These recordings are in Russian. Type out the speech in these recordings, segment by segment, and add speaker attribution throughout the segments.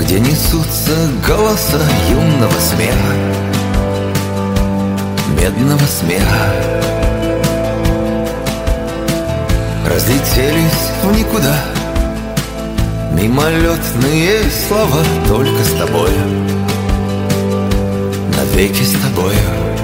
Speaker 1: где несутся голоса юного смеха, медного смеха. Разлетелись в никуда мимолетные слова, только с тобою, навеки с тобою.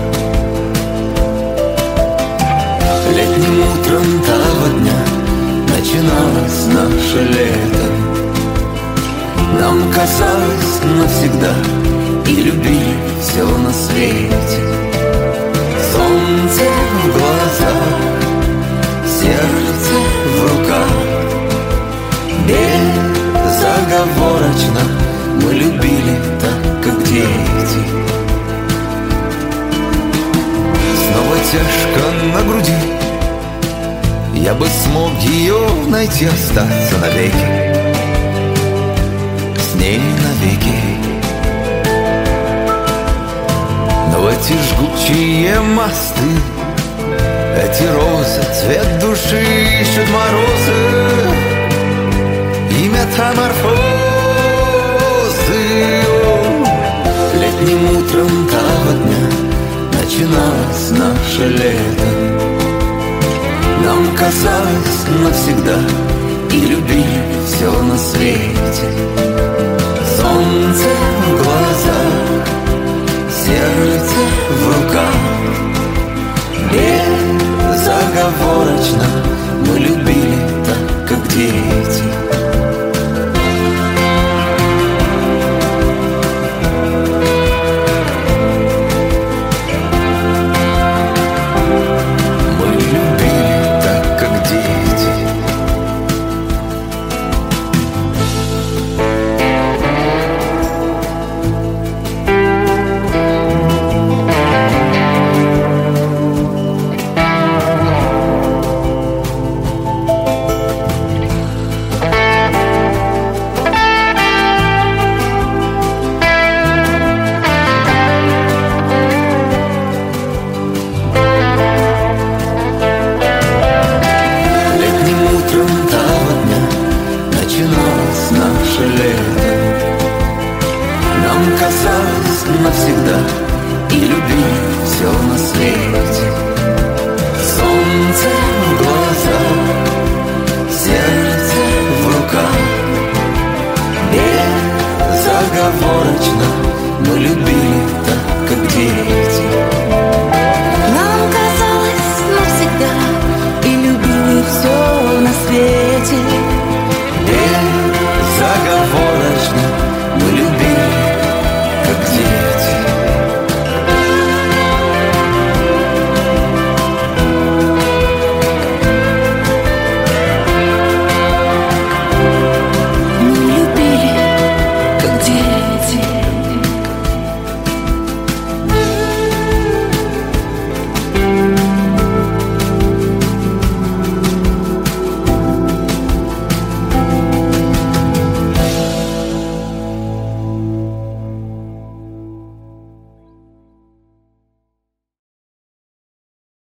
Speaker 1: Летним утром того дня начиналось наше лето. Нам казалось навсегда, и любили все на свете. Солнце в глазах, сердце в руках, безоговорочно мы любили так, как дети. Снова тяжко на груди, я бы смог ее найти, остаться навеки, с ней навеки. Но эти жгучие мосты, эти розы, цвет души ищут морозы и метаморфозы. Летним утром того дня начиналось наше лето. Нам казалось навсегда, и любили все на свете. Солнце в глазах, сердце в руках, безоговорочно мы любили так, как дети. Навсегда и любили все на свете. Солнце в глазах, сердце в руках, безоговорочно мы любили